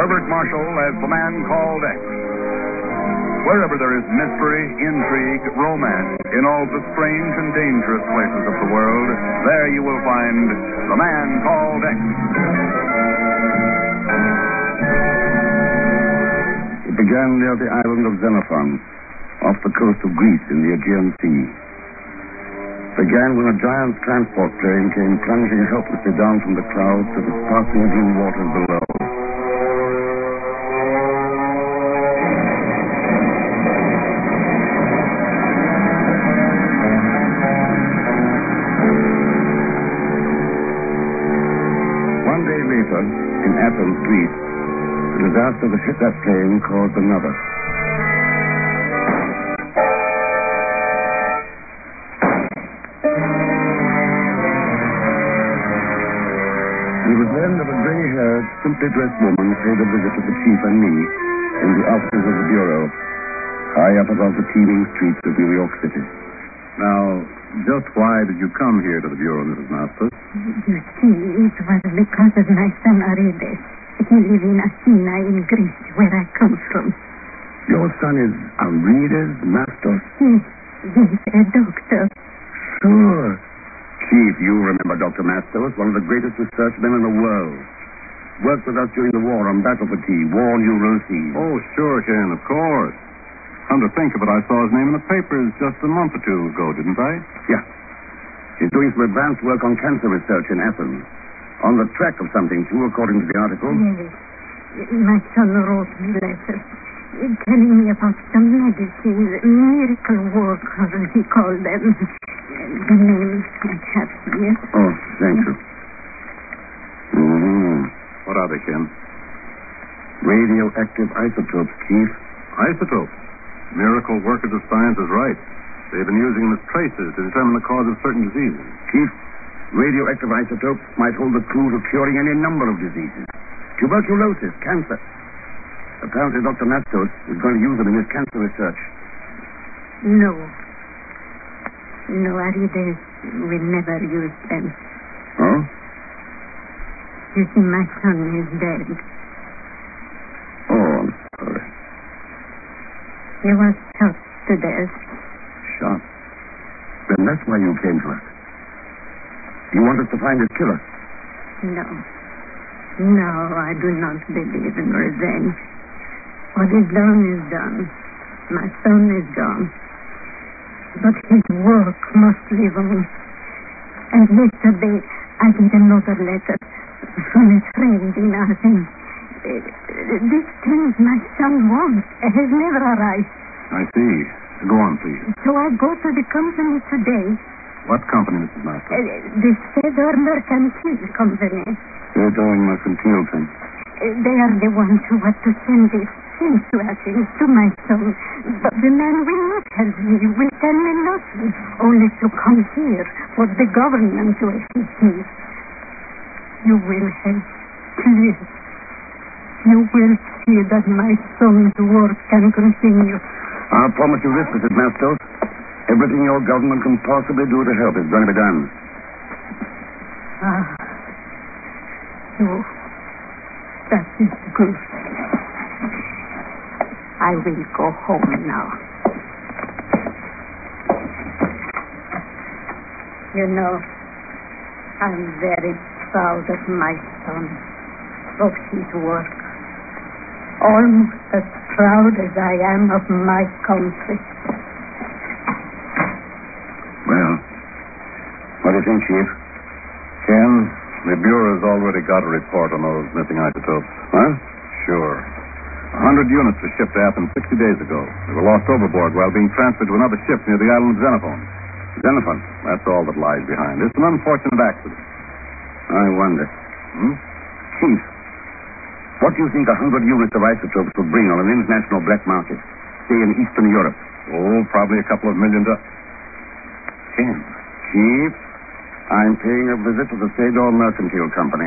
Herbert Marshall as the man called X. Wherever there is mystery, intrigue, romance, in all the strange and dangerous places of the world, there you will find the man called X. It began near the island of Xenophon, off the coast of Greece in the Aegean Sea. Began when a giant transport plane came plunging helplessly down from the clouds to the sparkling blue waters below. One day later, in Athens, Greece, the disaster that hit that plane caused another. It was then that a gray-haired, simply dressed woman paid a visit to the chief and me in the offices of the Bureau, high up above the teeming streets of New York City. Now, just why did you come here to the Bureau, Mrs. Masters? You see, it was because of my son Arides. He lives in Athena in Greece, where I come from. Your son is Arides Mastos? Yes, a doctor. Sure. Chief, you remember Dr. Mastos, one of the greatest research men in the world. Worked with us during the war on battle fatigue, war neuroses. Oh, sure, Ken, of course. Come to think of it, I saw his name in the papers just a month or two ago, didn't I? Yeah. He's doing some advanced work on cancer research in Athens. On the track of something, too, according to the article. Yes. My son wrote me letters telling me about some medicines, miracle workers, he called them. The names I have here. Oh, thank you. What are they, Ken? Radioactive isotopes, Chief. Isotopes? Miracle workers of science is right. They've been using them as tracers to determine the cause of certain diseases. Chief, radioactive isotopes might hold the clue to curing any number of diseases. Tuberculosis, cancer. Apparently Dr. Mastos is going to use them in his cancer research. No, Arides will never use them. Oh? You see, my son is dead. Oh, I'm sorry. He was shot to death. Shot? Then that's why you came to us. You want us to find his killer? No, I do not believe in revenge. What is done is done. My son is gone. But his work must live on. And yesterday I get another letter from a friend in Athens. This thing my son wants has never arrived. I see. Go on, please. So I go to the company today. What company, Mrs. Masters? The Fedor Mercantile Company. Fedor Mercantile Company. They are the ones who want to send this thing to Athens, to my son. But the man will not help me, will tell me nothing, only to come here for the government to assist me. You will help, please. You will see that my son's work can continue. I'll promise you this, Mrs. Mastos. Everything your government can possibly do to help is going to be done. That is good. I will go home now. You know, I'm very proud of my son, of his work. Almost as proud as I am of my country. Well, what do you think, Chief? Ken, the Bureau's already got a report on those missing isotopes. Huh? Sure. 100 units were shipped to Athens 60 days ago. They were lost overboard while being transferred to another ship near the island of Xenophon. Xenophon? That's all that lies behind. It's an unfortunate accident. I wonder. Chief, what do you think 100 units of isotopes would bring on an international black market, say in Eastern Europe? Oh, probably a couple of million Ken. Chief, I'm paying a visit to the Fedor Mercantile Company.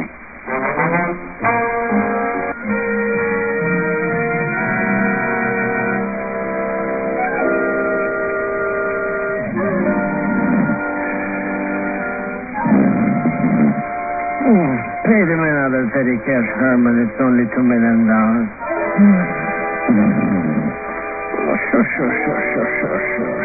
Pay the man out bother, Petty Cash Herman. It's only $2 million. Sure.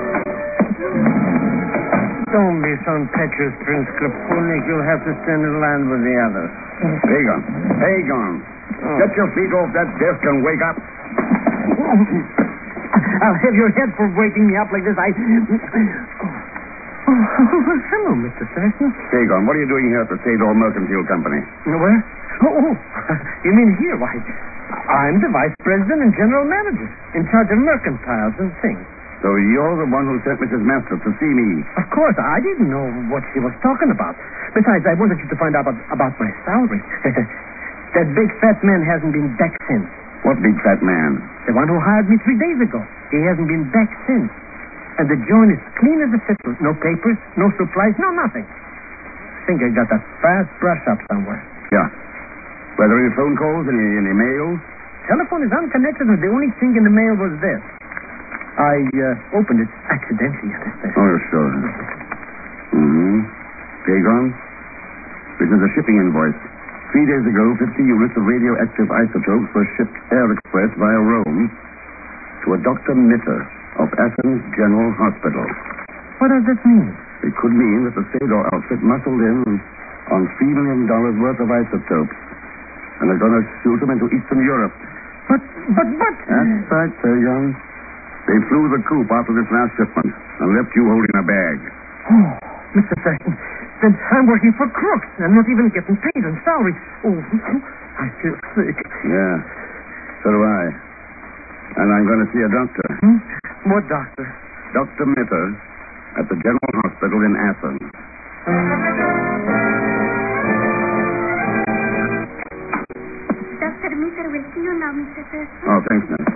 Don't be so impetuous, Prince Krapulnik. You'll have to stand in line with the others. Pagan. Get your feet off that desk and wake up. I'll have your head for waking me up like this. Hello, Mr. Thurston. Pagan, what are you doing here at the Sador Mercantile Company? Where? You mean here? Why, I'm the vice president and general manager in charge of mercantiles and things. So you're the one who sent Mrs. Masters to see me? Of course, I didn't know what she was talking about. Besides, I wanted you to find out about my salary. That big fat man hasn't been back since. What big fat man? The one who hired me 3 days ago. He hasn't been back since. And the joint is clean as a fiddle. No papers, no supplies, no nothing. I think I got that fast brush up somewhere. Yeah. Were there any phone calls, any mail? Telephone is unconnected, and the only thing in the mail was this. I opened it accidentally at the station. Oh, sure. Pagan, this is a shipping invoice. 3 days ago, 50 units of radioactive isotopes were shipped air express via Rome to a Dr. Mitter of Athens General Hospital. What does this mean? It could mean that the Sador outfit muscled in on $3 million worth of isotopes and are going to shoot them into Eastern Europe. But... That's right, Pagan. They flew the coop after this last shipment and left you holding a bag. Oh, Mr. Thurston, then I'm working for crooks and not even getting paid on salary. Oh, I feel sick. Yeah, so do I. And I'm going to see a doctor. What doctor? Dr. Mitter at the General Hospital in Athens. Dr. Mitter will see you now, Mr. Thurston. Oh, thanks, nurse.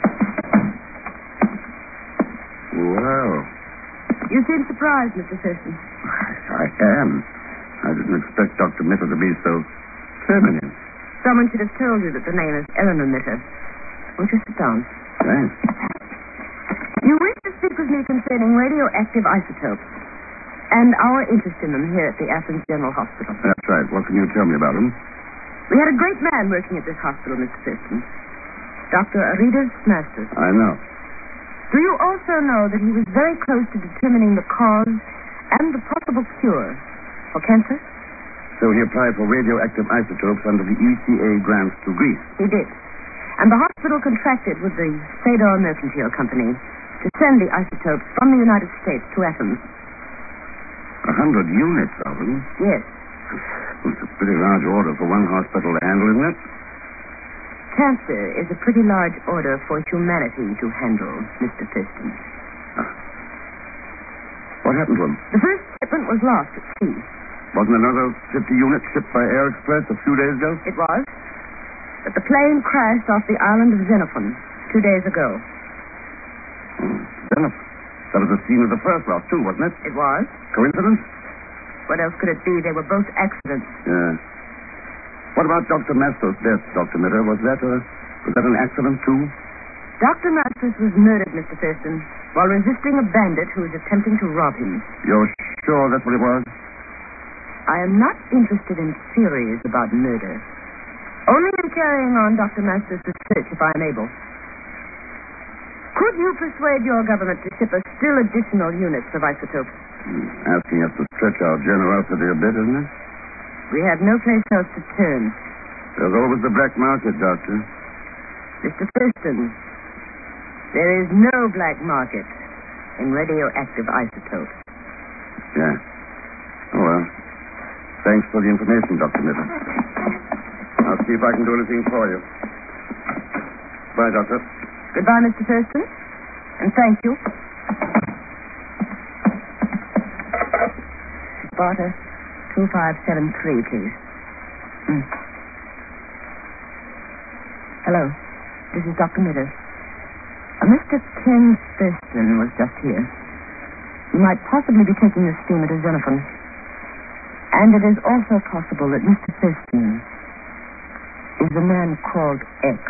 Well, You seem surprised, Mr. Thurston. I am. I didn't expect Dr. Mitter to be so feminine. Someone should have told you that the name is Eleanor Mitter. Won't you sit down? Thanks. You wish to speak with me concerning radioactive isotopes and our interest in them here at the Athens General Hospital. That's right. What can you tell me about them? We had a great man working at this hospital, Mr. Thurston. Dr. Aridas Masters. I know. Do you also know that he was very close to determining the cause and the possible cure for cancer? So he applied for radioactive isotopes under the ECA grants to Greece. He did. And the hospital contracted with the Sador Mercantile Company to send the isotopes from the United States to Athens. 100 units of them? Yes. It's a pretty large order for one hospital to handle, isn't it? Cancer is a pretty large order for humanity to handle, Mr. Thurston. What happened to him? The first shipment was lost at sea. Wasn't another 50 units shipped by air express a few days ago? It was. But the plane crashed off the island of Xenophon 2 days ago. Xenophon. That was the scene of the first lot, too, wasn't it? It was. Coincidence? What else could it be? They were both accidents. Yeah. What about Dr. Masters' death, Dr. Mitter? Was that an accident, too? Dr. Masters was murdered, Mr. Thurston, while resisting a bandit who was attempting to rob him. You're sure that's what it was? I am not interested in theories about murder. Only in carrying on Dr. Masters' research if I am able. Could you persuade your government to ship us still additional units of isotopes? Asking us to stretch our generosity a bit, isn't it? We have no place else to turn. There's always the black market, Doctor. Mr. Thurston, there is no black market in radioactive isotopes. Yeah. Oh, well. Thanks for the information, Dr. Mitter. I'll see if I can do anything for you. Bye, Doctor. Goodbye, Mr. Thurston. And thank you. Sparta 2573, please. Hello. This is Dr. Mitter. Mr. Ken Thurston was just here. He might possibly be taking the steamer to Xenophon. And it is also possible that Mr. Thurston is a man called X.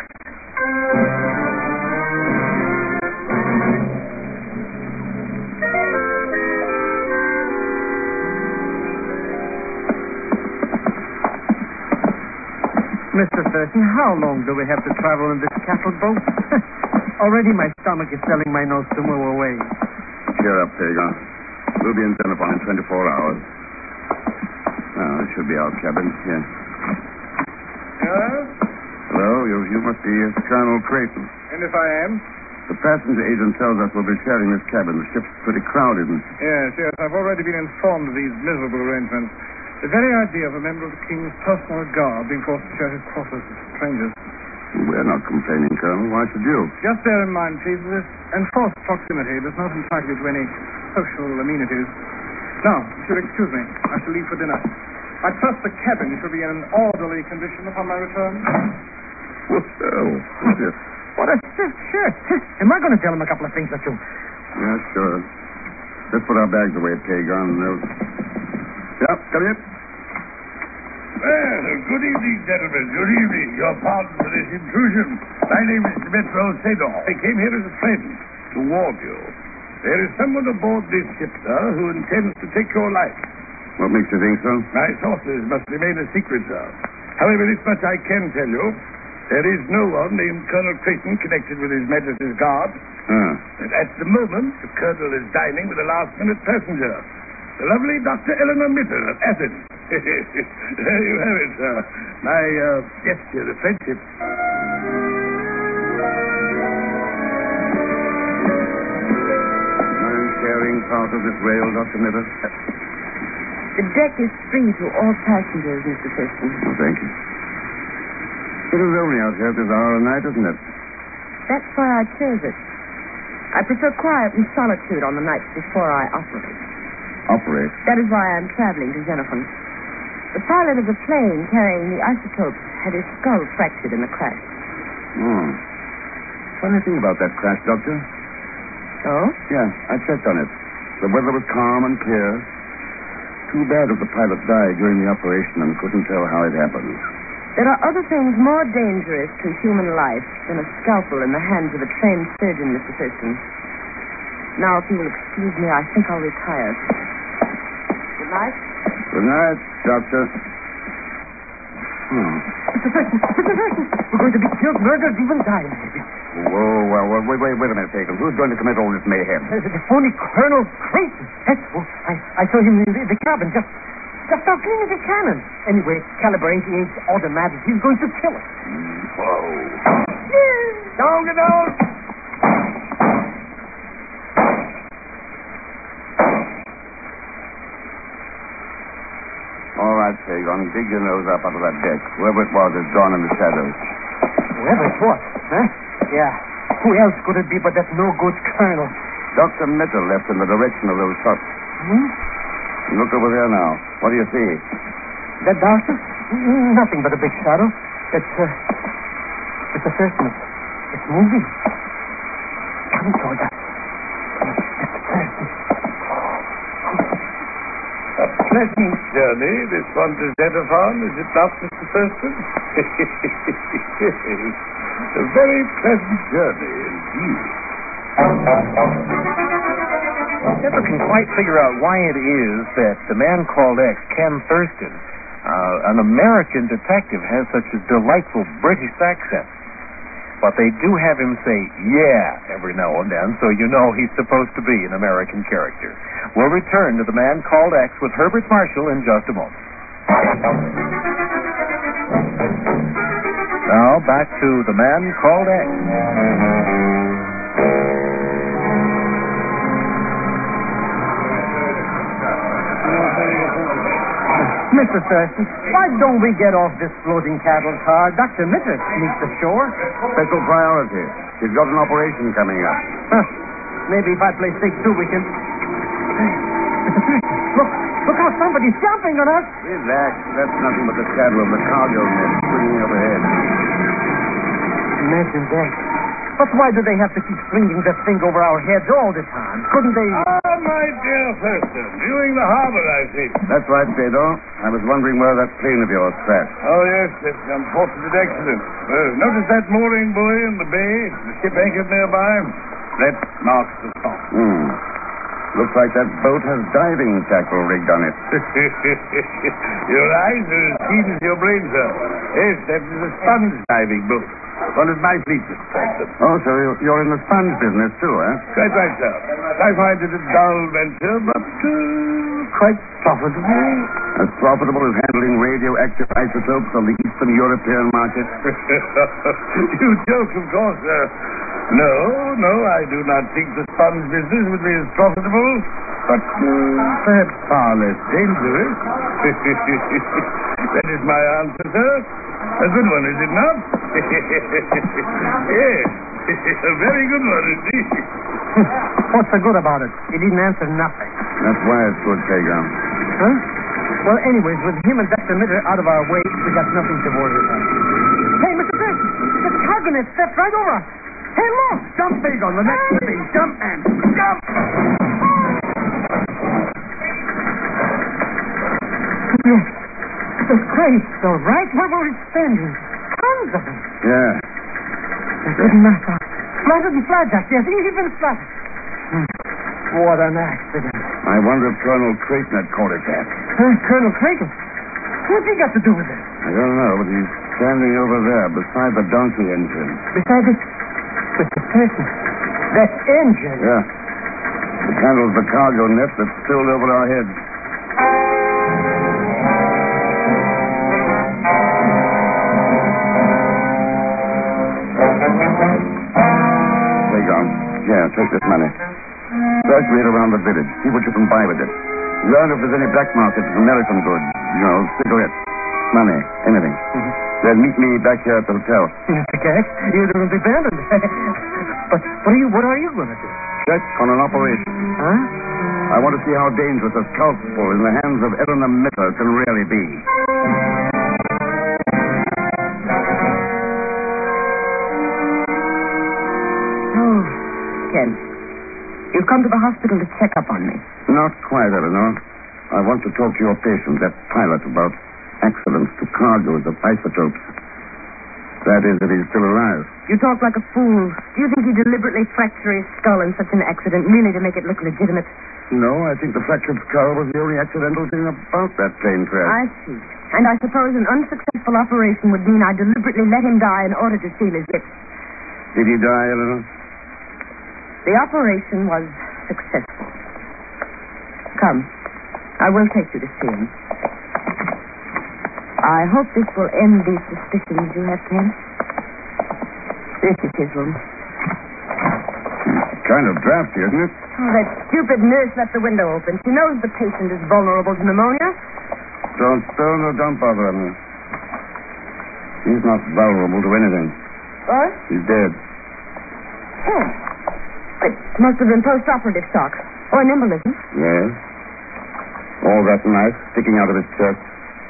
Mr. Thurston, how long do we have to travel in this cattle boat? Already my stomach is telling my nose to move away. Cheer up, Pagan. We'll be in Xenophon in 24 hours. Now, this should be our cabin. Yes. Yes? Hello, you must be Colonel Creighton. And if I am? The passenger agent tells us we'll be sharing this cabin. The ship's pretty crowded. Yes. I've already been informed of these miserable arrangements. The very idea of a member of the King's personal guard being forced to share his quarters with strangers. We're not complaining, Colonel. Why should you? Just bear in mind, please, that this enforced proximity does not entitle you to any social amenities. Now, if you'll excuse me, I shall leave for dinner. I trust the cabin shall be in an orderly condition upon my return. Well, yes. What a stiff shirt. Am I going to tell him a couple of things or two? Yeah, sure. Let's put our bags away, Pagan. Yeah, come in. Well, good evening, gentlemen. Good evening. Your pardon for this intrusion. My name is Demetro Sedor. I came here as a friend to warn you. There is someone aboard this ship, sir, who intends to take your life. What makes you think so? My sources must remain a secret, sir. However, this much I can tell you. There is no one named Colonel Creighton connected with His Majesty's Guard. And at the moment, the Colonel is dining with a last-minute passenger, the lovely Dr. Eleanor Mittel of Athens. There you have it, sir. My gesture of friendship. Mind sharing part of this rail, Dr. Mittel? The deck is free to all passengers, Mr. Thurston. Oh, thank you. It is lonely out here at this hour of night, isn't it? That's why I chose it. I prefer quiet and solitude on the nights before I operate. Operate? That is why I'm traveling to Xenophon. The pilot of the plane carrying the isotopes had his skull fractured in the crash. Funny thing about that crash, Doctor. Oh? Yeah, I checked on it. The weather was calm and clear. Too bad if the pilot died during the operation and couldn't tell how it happened. There are other things more dangerous to human life than a scalpel in the hands of a trained surgeon, Mr. Thurston. Now, if you will excuse me, I think I'll retire. Good night. Good night, Doctor. Mr. Thurston, we're going to be killed, murdered, even die, maybe. Whoa, well, wait a minute, Pagan. Who's going to commit all this mayhem? The phony Colonel Creighton. I saw him in the cabin, just how clean as a cannon. Anyway, caliber 88 automatic. He's going to kill us. Whoa. Down, get down. All right, Pagan. Dig your nose up out of that deck. Whoever it was is gone in the shadows. Whoever it was, huh? Yeah. Who else could it be but that no-good colonel? Dr. Mittel left in the direction of those shots. Look over there now. What do you see? That doctor? Nothing but a big shadow. It's a Thurston. It's moving. Coming toward us. Mr. Thurston. A pleasant journey, this one to Xenophon, is it not, Mr. Thurston? A very pleasant journey indeed. Never can quite figure out why it is that the man called X, Ken Thurston, an American detective, has such a delightful British accent. But they do have him say, yeah, every now and then, so you know he's supposed to be an American character. We'll return to The Man Called X with Herbert Marshall in just a moment. Now, back to The Man Called X. Mr. Thurston, why don't we get off this floating cattle car? Dr. Mittel sneaked ashore. Special priority. He's got an operation coming up. Maybe if I play stick too, we can... Mr. Thurston, look how somebody's jumping on us. Relax. That's nothing but the shadow of the cargo net swinging overhead. Imagine that. But why do they have to keep swinging that thing over our heads all the time? Couldn't they... Ah, my dear Thurston, viewing the harbor, I think. That's right, Fedor. I was wondering where that plane of yours crashed. Oh, yes, that's an unfortunate accident. Notice that mooring buoy in the bay? The ship anchored nearby? That marks the spot. Looks like that boat has diving tackle rigged on it. Your eyes are as keen as your brain, sir. Yes, that is a sponge diving boat. One of my fleet, Mr. Franklin. Oh, so you're in the sponge business, too, eh? Quite right, sir. I find it a dull venture, but quite profitable. As profitable as handling radioactive isotopes on the Eastern European market? You joke, of course, sir. No, I do not think the sponge business would be as profitable, but perhaps far less dangerous. That is my answer, sir. A good one, is it not? Yes, a very good one indeed. What's so good about it? He didn't answer nothing. That's why it's good, Kagan. Huh? Well, anyways, with him and Dr. Mitter out of our way, we got nothing to worry about. Hey, Mr. Pearson, this cargonet stepped right over us. Hey, look! Jump, Bagon, the next to me. Jump, man. Jump! Yes. The crates, all right? Where were we standing? Tons of them. Yeah. They didn't knock out. Flattered and flatjacked, yes, even flattered. What an accident. I wonder if Colonel Creighton had caught it that. Colonel Creighton? What's he got to do with it? I don't know, but he's standing over there beside the donkey engine. Beside it? Mr. Pearson, that engine? Yeah. It handles the cargo net that's spilled over our heads. Yeah, take this money. Circulate around the village. See what you can buy with it. Learn if there's any black market for American goods. You know, cigarettes, money, anything. Mm-hmm. Then meet me back here at the hotel. Mr. Cash, you don't abandon me. But what are you going to do? Check on an operation. Huh? I want to see how dangerous a scalpel in the hands of Eleanor Mitter can really be. Ken, you've come to the hospital to check up on me. Not quite, Eleanor. I want to talk to your patient, that pilot, about accidents to cargoes of isotopes. That is, if he's still alive. You talk like a fool. Do you think he deliberately fractured his skull in such an accident merely to make it look legitimate? No, I think the fractured skull was the only accidental thing about that plane crash. I see. And I suppose an unsuccessful operation would mean I deliberately let him die in order to seal his lips. Did he die, Eleanor? The operation was successful. Come, I will take you to see him. I hope this will end these suspicions you have, Ken. This is his room. Kind of drafty, isn't it? Oh, that stupid nurse left the window open. She knows the patient is vulnerable to pneumonia. Don't stir nor don't bother him. He's not vulnerable to anything. What? He's dead. Oh. It must have been post-operative shock. Or an embolism. Yes. All that knife sticking out of his chest.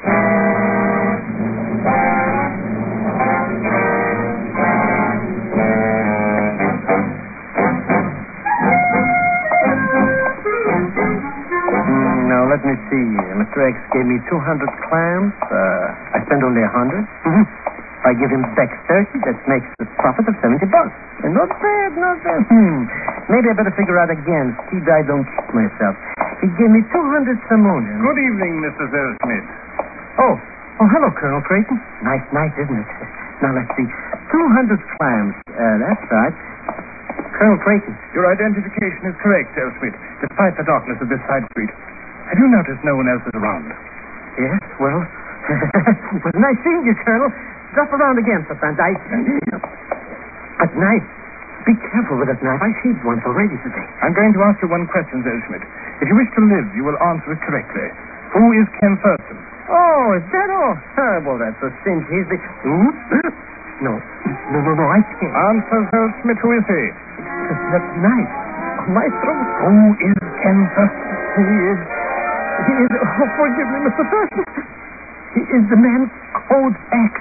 Now, let me see. Mr. X gave me 200 clams. I spent only 100. Mm-hmm. If I give him back 30, that makes a profit of $70. And not bad, not bad. Maybe I better figure out again. See that I don't cheat myself. He gave me 200 simoleons. Good evening, Mr. Smith. Oh, hello, Colonel Creighton. Nice night, isn't it? Now, let's see. 200 clams. That's right. Colonel Creighton. Your identification is correct, Smith, despite the darkness of this side street. Have you noticed no one else is around? Yes, well, it was nice seeing you, Colonel. Drop around again sometimes. But knife. Be careful with that knife. I shaved once already today. I'm going to ask you one question, Smith. If you wish to live, you will answer it correctly. Who is Ken Thurston? Oh, is that all? Well, that's a cinch. He's the... No, I can't. Answer, Smith, who is he? That knife on my throat. Who is Ken Thurston? He is... Oh, forgive me, Mr. Thurston. He is the man called X.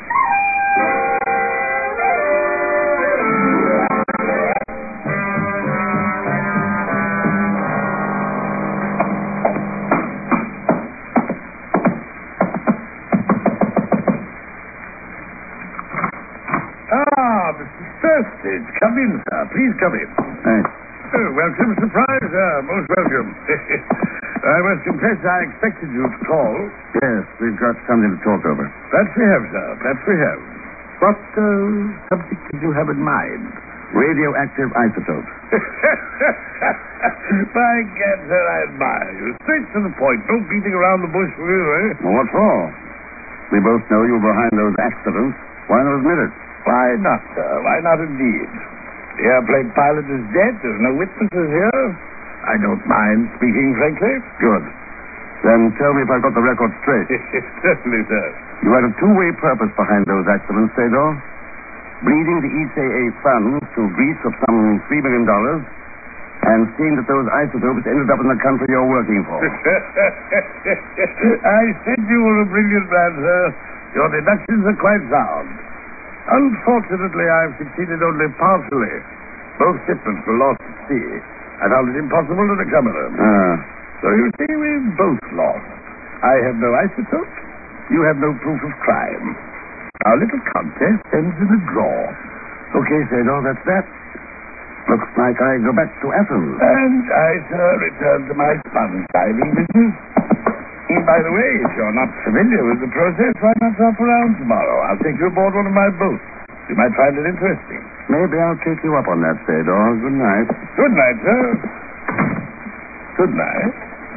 Mr. Thurston. Come in, sir. Please come in. Thanks. Oh, welcome. Surprise, sir. Most welcome. I must confess I expected you to call. Yes, we've got something to talk over. That we have, sir. That we have. What subject did you have in mind? Radioactive isotopes. By gad, sir, I admire you. Straight to the point. No beating around the bush for you, eh? Well, what for? We both know you were behind those accidents. Why not admit it? Why not, sir? Why not indeed? The airplane pilot is dead. There's no witnesses here. I don't mind speaking frankly. Good. Then tell me if I've got the record straight. Certainly, sir. You had a two-way purpose behind those accidents, Fedor. Bleeding the ECA funds to Greece of some $3 million and seeing that those isotopes ended up in the country you're working for. I said you were a brilliant man, sir. Your deductions are quite sound. Unfortunately, I've succeeded only partially. Both shipments were lost at sea. I found it impossible to recover them. So you see, we've both lost. I have no isotopes. You have no proof of crime. Our little contest ends in a draw. Okay, Fedor, that's that. Looks like I go back to Athens. And I, sir, return to my sponge diving business. And by the way, if you're not familiar with the process, why not drop around tomorrow? I'll take you aboard one of my boats. You might find it interesting. Maybe I'll take you up on that, Fedor. Good night. Good night, sir. Good night.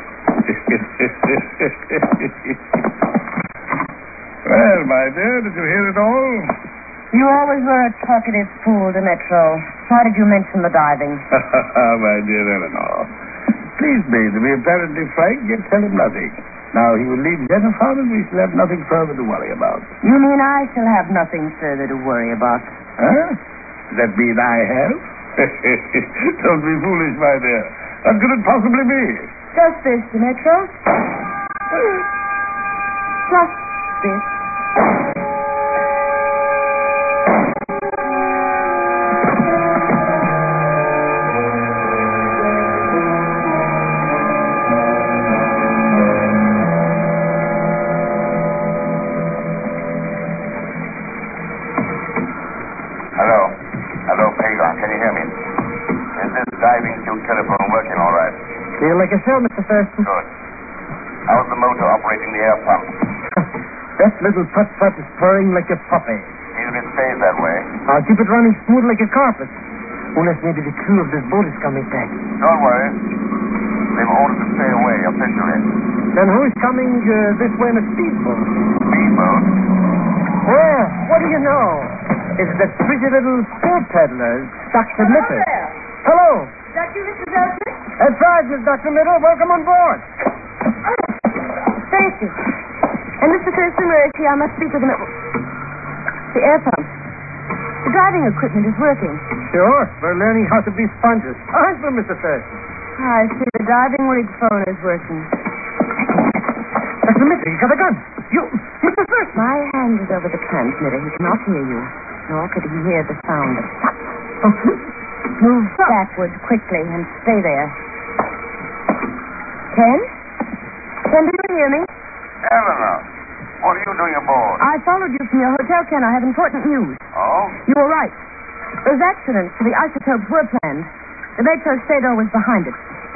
Well, my dear, did you hear it all? You always were a talkative fool, Demetro. Why did you mention the diving? My dear Eleanor, please me to be apparently frank, yet tell him nothing. Now he will leave Xenophon and we shall have nothing further to worry about. You mean I shall have nothing further to worry about? Huh? Does that mean I have? Don't be foolish, my dear. What could it possibly be? Just this, Demetro. Just this. Hello, Pagon. Can you hear me? Is this diving suit telephone working all right? Feel like a show, Mr. Thurston. Good. How's the motor operating the air pump? That little putt-putt is purring like a puppy. See if it stays that way. I'll keep it running smooth like a carpet. Unless maybe the crew of this boat is coming back. Don't worry. They've ordered to stay away officially. Then who is coming this way in a speedboat? Speedboat? Well, what do you know? It's that pretty little sport peddler, Dr. Mitter. Hello. Is that you, Mr. Thurston? That's right, Miss Dr. Mitter. Welcome on board. Thank you. And Mr. Thurston, where is he? I must speak with him at... The air pump. The driving equipment is working. Sure. We're learning how to be sponges. Aren't we, Mr. Thurston? I see the diving rig phone is working. Dr. Mitter, you got a gun. You, Mr. Thurston. My hand is over the transmitter. He cannot hear you. Nor could he hear the sound of stop. Move backwards quickly and stay there. Ken? Ken, do you hear me? Eleanor, what are you doing aboard? I followed you from your hotel, Ken. I have important news. Oh? You were right. Those accidents to the isotopes were planned. Demetro Fedor was behind it.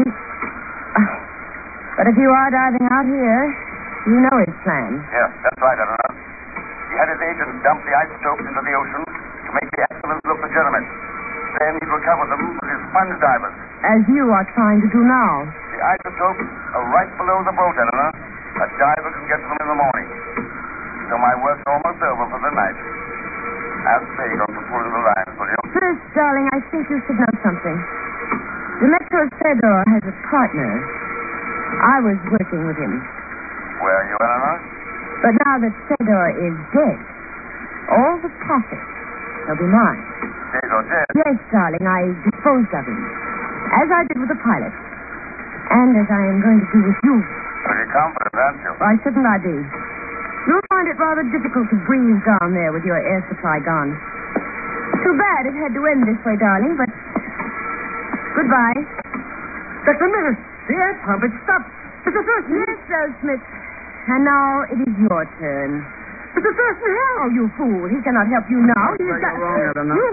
But if you are diving out here, you know his plan. Yes, that's right, Eleanor. He had his agents dump the isotopes into the ocean to make the accidents look legitimate. Then he'd recover them with his sponge divers. As you are trying to do now. The isotopes are right below the boat, Eleanor. A diver can get to them in the morning. So my work's almost over for the night. Ask Pagon to pull in the lines, will you? First, darling, I think you should know something. Demetro Fedor has a partner. I was working with him. Where are you, Eleanor? But now that Fedor is dead, all the profits shall be mine. Fedor dead? Yes, darling, I disposed of him. As I did with the pilot. And as I am going to do with you. Pretty confident, aren't you? Why shouldn't I be? You'll find it rather difficult to breathe down there with your air supply gone. Too bad it had to end this way, darling, but... Goodbye. Dr. Mitter, the air pump, it stopped. Mr. Thurston. Yes, Smith. And now it is your turn. Mr. Thurston, help! Oh, you fool. He cannot help you now. He's got... wrong, Eleanor. You...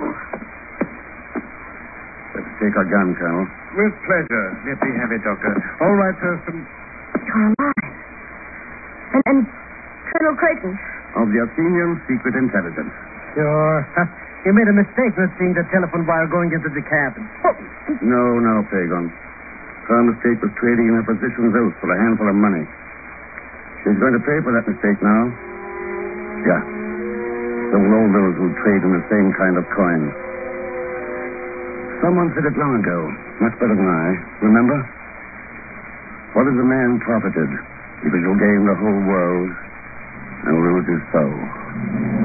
Let's take our gun, Colonel. With pleasure. Let me have it, Doctor. All right, Thurston. are alive. And Colonel Creighton. Of the Athenian Secret Intelligence. Sure. You made a mistake not seeing the telephone wire going into the cabin. No, Pagon. Her mistake was trading in her position's oath for a handful of money. She's going to pay for that mistake now. Yeah. So will all those who trade in the same kind of coin. Someone said it long ago, much better than I. Remember? What is a man profited if he shall gain the whole world and lose his soul?